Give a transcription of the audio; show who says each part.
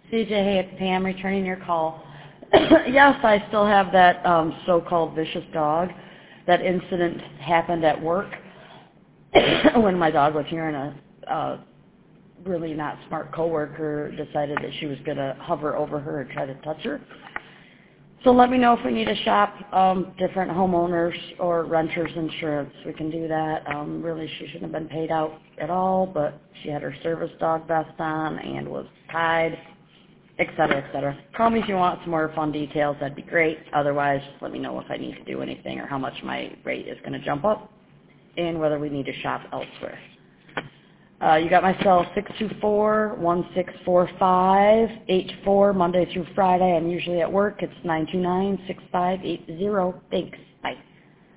Speaker 1: CJ, hey, it's Pam returning your call. Yes, I still have that so-called vicious dog. That incident happened at work when my dog was hearing a really not smart coworker decided that she was going to hover over her and try to touch her. So let me know if we need to shop different homeowners or renters insurance. We can do that. Really, she shouldn't have been paid out at all, but she had her service dog vest on and was tied, et cetera, et cetera. Call me if you want some more fun details. That'd be great. Otherwise, just let me know if I need to do anything or how much my rate is going to jump up and whether we need to shop elsewhere. You got my cell 624-1645-84, Monday through Friday. I'm usually at work. It's 929-6580. Thanks. Bye.